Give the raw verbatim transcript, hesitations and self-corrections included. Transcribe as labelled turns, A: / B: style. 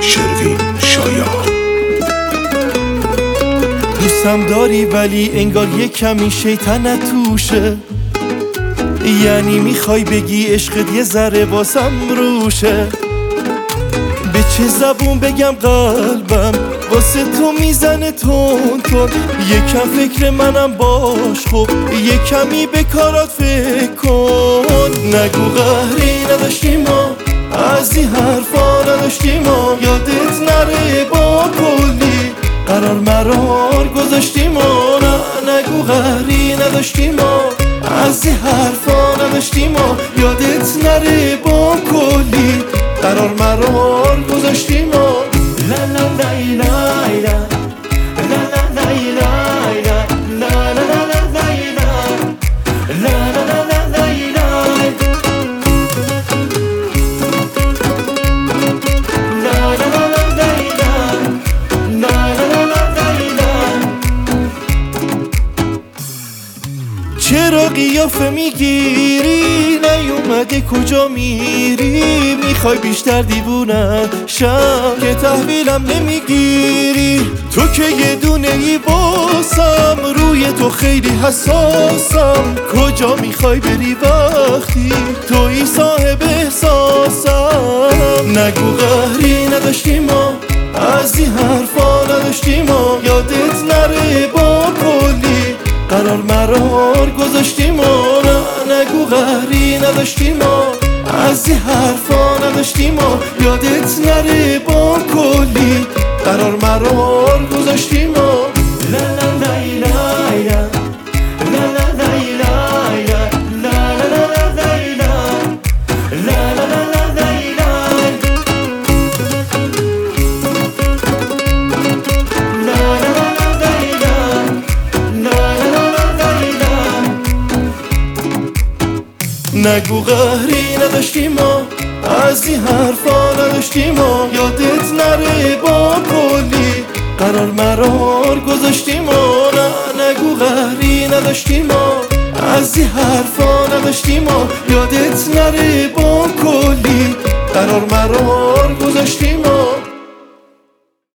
A: شروین شایان.
B: دوستم داری ولی انگار یه کمی شیطنت توشه، یعنی میخوای بگی عشقت یه ذره واسم روشه. به چه زبون بگم قلبم واسه تو میزنه تون تون، یکم فکر منم باش خب، یه کمی به کارات فکر کن. نگو قهری نداشتیم ما، از این حرفا نداشتیم ما، یادت نره با کلی قرار مرار گذاشتیم ما. نه نگو قهری نداشتیم ما، از این حرفا نداشتیم ما، یادت نره با کلی قرار مرار گذاشتیم ما. لا لا لا لا لا لا لا لا لا لا چرا قیافه میگیری؟ نیومده کجا میری؟ میخوای بیشتر دیوونه شم که تحویلم نمیگیری؟ تو که یه دونه ای باسم، روی تو خیلی حساسم. کجا میخوای بری وقتی توی صاحب احساسم؟ نگو قهری نداشتیم ما، از این حرفا نداشتیم ما، یادت نره با کلی قرار مرار گذاشتیم ما. نه نگو قهری نداشتیم ما، از این حرفا نداشتیم ما، یادت نره با کلی قرار مرار گذاشتیم ما. لا لا لا لا لا لا لا نگو قهری نداشتیم ما، از این حرفا نداشتیم ما، یادت نره با کلی قرار مرار گذاشتیم ما. نه نگو قهری نداشتیم ما، از این حرفا نداشتیم ما، یادت نره با کلی قرار مرار گذاشتیم ما.